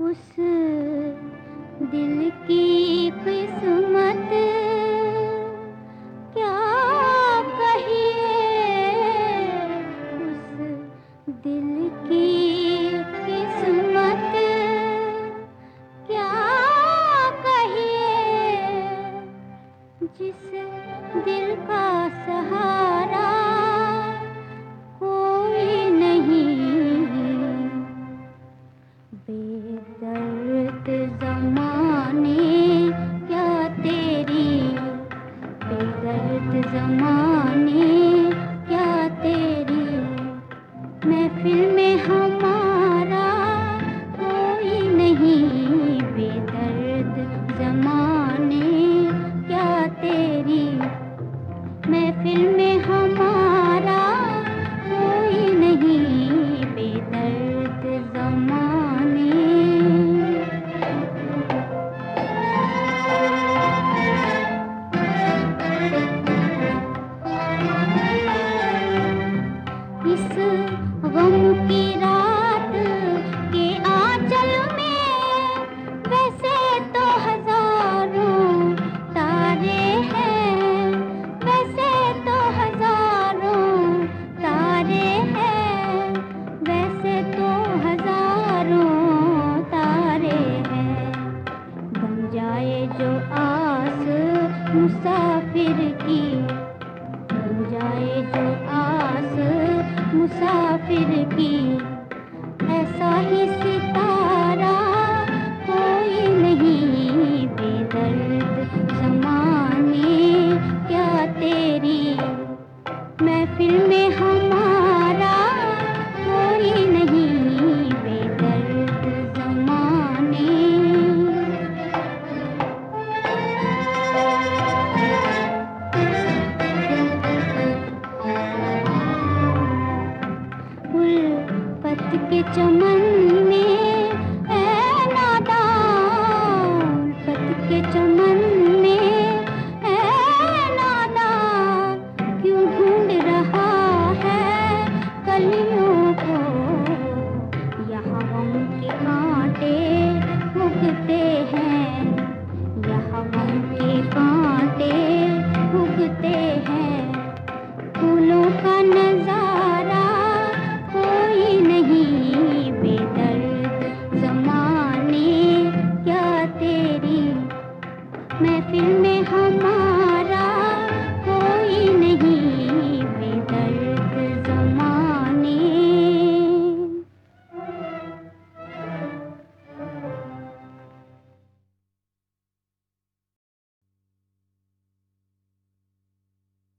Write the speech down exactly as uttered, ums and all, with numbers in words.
उस दिल की किस्मत क्या कहिए, उस दिल की किस्मत क्या कहिए, जिस दिल का सहारा कोई नहीं। बेदर्द ज़माने क्या तेरी, बेदर्द ज़माने क्या तेरी, महफिल में हमारा कोई नहीं। बेदर्द ज़माने क्या तेरी, महफिल में हमारा कोई नहीं। बेदर्द ज़माने। इस गम की रात के आंचल में वैसे तो हजारों तारे हैं, वैसे तो हजारों तारे हैं, वैसे तो हजारों तारे हैं। बन जाए जो आस मुसाफिर की, बन जाए जो आस मुसाफिर की, ऐसा ही सितारा कोई नहीं। बेदर्द ज़माने क्या तेरी, महफिल में हमारा कोई नहीं। बेदर्द ज़माने। उल्फत के चमन में ऐ नादान, उल्फत के चमन में ऐ नादान, क्यों ढूंढ रहा है कलियों को। यहाँ गम के कांटे उगते हैं, यहाँ गम के कांटे उगते हैं। फूलों का नजारा कोई नहीं। बेदर्द ज़माने क्या तेरी, महफिल में हमारा